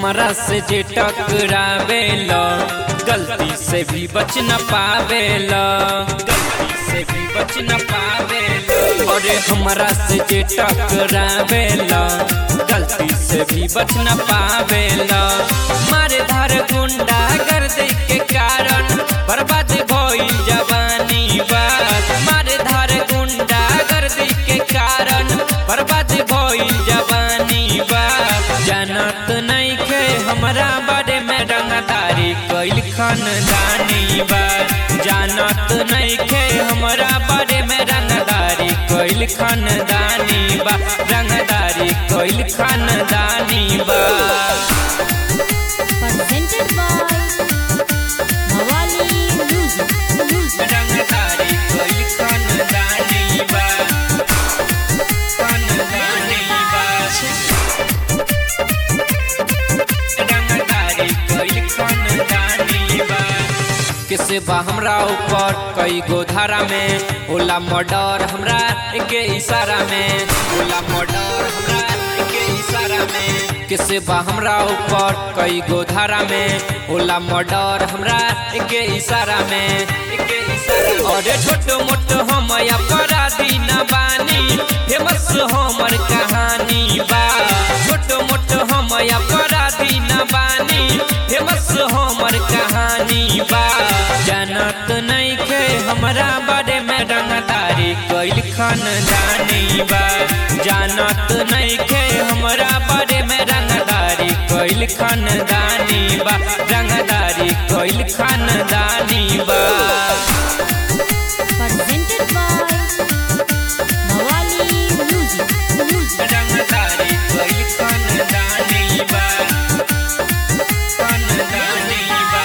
हमरा से जे टकरावेला गलती से भी बच न पावेला, गलती से भी बच न पावेला। अरे हमरा से जे टकरावेला गलती से भी बच न पावेला। मारे धार गुंडा गर्दी के कारण बर्बाद भइल जवानी बात। मारे धार गुंडा गर्दी के कारण बर्बाद भइल जवानी बात। जानत नहीं के हमरा बारे में रंगदारी कइल खानदानी बात। जानत नहीं के हमरा बारे में रंगदारी कइल खानदानी बा, रंगदारी कइल खानदानी बा। Presented by Mawali Music. रंगदारी कइल खानदानी बा, खानदानी बा। रंगदारी कइल खानदानी बा। किसे बा हमरा ऊपर कई गो धारा में होला मर्डर हमरा के इशारा में, होला मर्डर हमरा के इशारा में। किसे बा हमरा ऊपर कई गो धारा में होला मर्डर हमरा के इशारा में, के इशारा। अरे छोटो मोटो हम अपराधी न बानी, फेमस हमर कहानी बा। छोटो मोटो हम अपराधी न बानी, फेमस हमर कहानी बा। जानत नहीं के हमरा बारे में रंगदारी कइल खानदानी बा। जानत नहीं के हमरा बारे में रंगदारी कइल खानदानी बा, रंगदारी कइल खानदानी बा। Presented by Mawali Music. रंगदारी कइल खानदानी बा, खानदानी बा।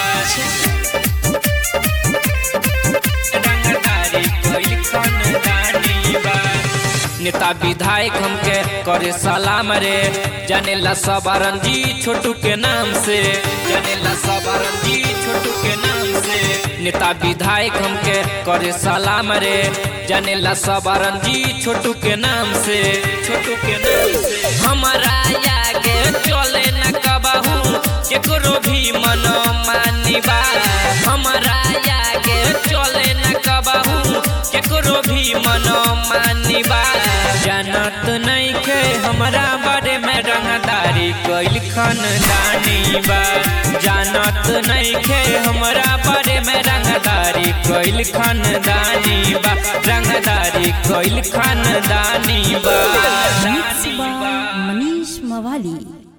रंगदारी कइल खानदानी बा। नेता विधायक हमके करे सलाम रे, जानेला सब रंजीत छोटू के नाम से, जानेला सब रंजीत छोटू के नाम से। नेता विधायक हमके करे सलाम रे, जानेला सब रंजीत छोटू के नाम से, छोटू के नाम से। हमारा आगे चले न कबहू केकरो भी मन मानी बा। हमारा आगे चले न कबहू केकरो भी मन मानी बा। जानत नहीं के हमरा बारे में रंगदारी कइल खानदानी बा। जानत नहीं के हमरा बारे में रंगदारी कइल खानदानी बा, रंगदारी कइल खानदानी बा। Mixed by Manish Mawali.